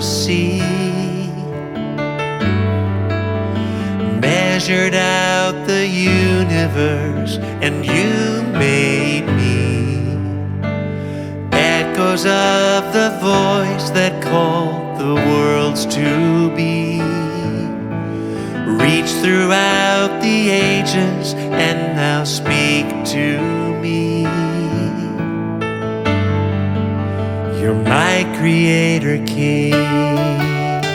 see. Measured out the universe and you made me. Echoes of the voice that called the worlds to be. Reach throughout the ages and now speak to me. You're my Creator King.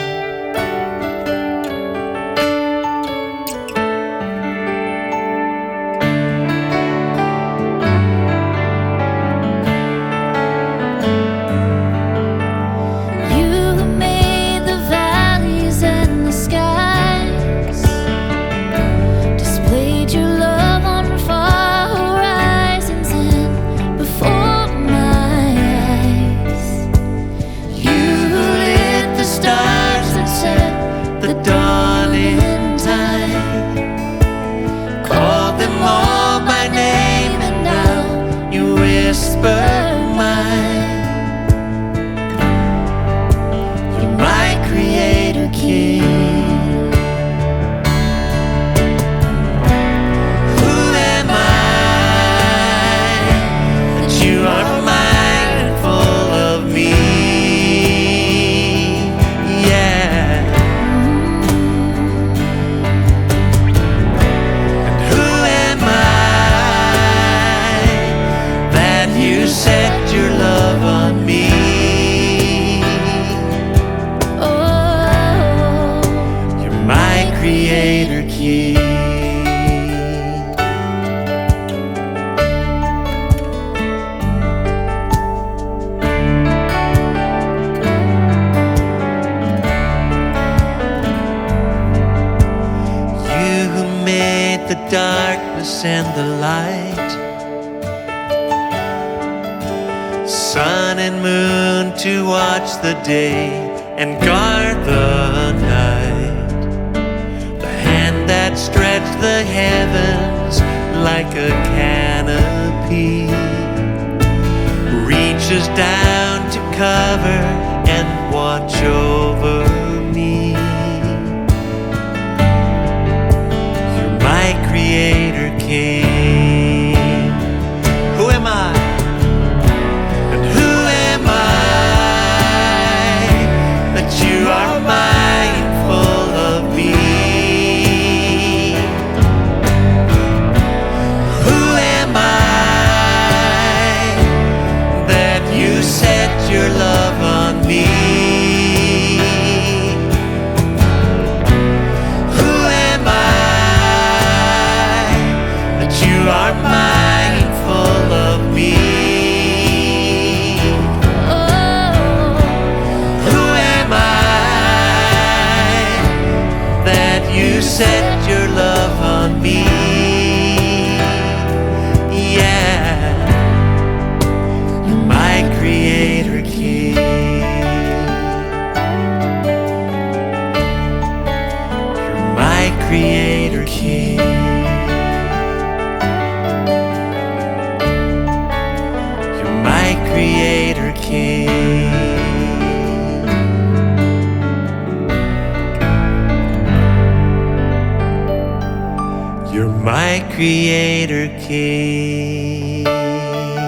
Creator King. You who made the darkness and the light, sun and moon to watch the day and guard the night. That stretched the heavens like a canopy, reaches down to cover and watch over me. You're my Creator King. Who am I? And who am I that you are mindful of me? Your love on me. Who am I that you are mindful of me? Oh. Who am I that you set your love on me? Creator King. You're my Creator King. You're my Creator King. You're my Creator King.